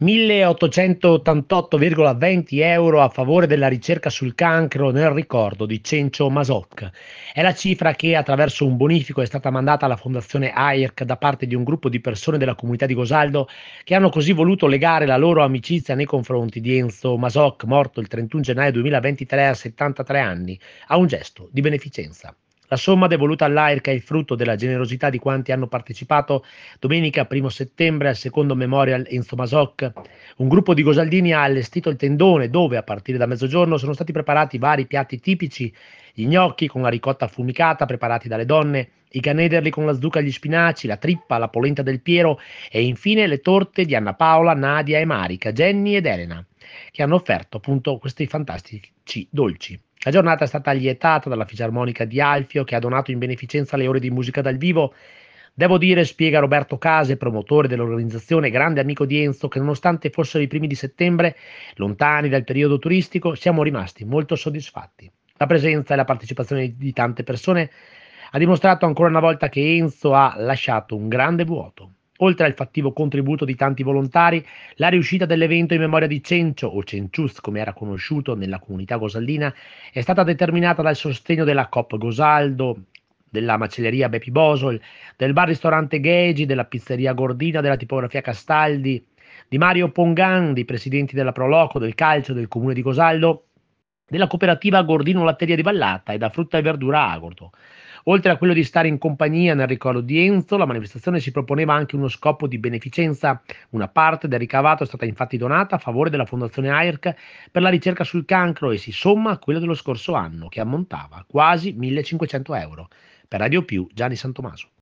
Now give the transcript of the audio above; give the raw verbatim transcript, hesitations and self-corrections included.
milleottocentottantotto virgola venti euro a favore della ricerca sul cancro nel ricordo di Cencio Masoch. È la cifra che, attraverso un bonifico, è stata mandata alla Fondazione A I R C da parte di un gruppo di persone della comunità di Gosaldo che hanno così voluto legare la loro amicizia nei confronti di Enzo Masoch, morto il trentuno gennaio duemilaventitré a settantatré anni, a un gesto di beneficenza. La somma devoluta all'A I R C è il frutto della generosità di quanti hanno partecipato domenica primo settembre al secondo Memorial Enzo Masoch. Un gruppo di gosaldini ha allestito il tendone dove, a partire da mezzogiorno, sono stati preparati vari piatti tipici: gli gnocchi con la ricotta affumicata preparati dalle donne, i canederli con la zucca e gli spinaci, la trippa, la polenta del Piero e infine le torte di Anna Paola, Nadia e Marica, Jenny ed Elena, che hanno offerto appunto questi fantastici dolci. La giornata è stata allietata dalla Fisarmonica di Alfio, che ha donato in beneficenza le ore di musica dal vivo. Devo dire, spiega Roberto Case, promotore dell'organizzazione e grande amico di Enzo, che nonostante fossero i primi di settembre, lontani dal periodo turistico, siamo rimasti molto soddisfatti. La presenza e la partecipazione di tante persone ha dimostrato ancora una volta che Enzo ha lasciato un grande vuoto. Oltre al fattivo contributo di tanti volontari, la riuscita dell'evento in memoria di Cencio, o Cencius come era conosciuto nella comunità gosaldina, è stata determinata dal sostegno della Coop Gosaldo, della macelleria Bepi Bosol, del bar-ristorante Ghegi, della pizzeria Gordina, della tipografia Castaldi, di Mario Pongan, dei presidenti della Proloco, del calcio del comune di Gosaldo, della cooperativa Gordino Latteria di Vallata e da Frutta e Verdura Agordo. Oltre a quello di stare in compagnia nel ricordo di Enzo, la manifestazione si proponeva anche uno scopo di beneficenza. Una parte del ricavato è stata infatti donata a favore della Fondazione A I R C per la ricerca sul cancro e si somma a quella dello scorso anno, che ammontava a quasi millecinquecento euro. Per Radio Più, Gianni Santomaso.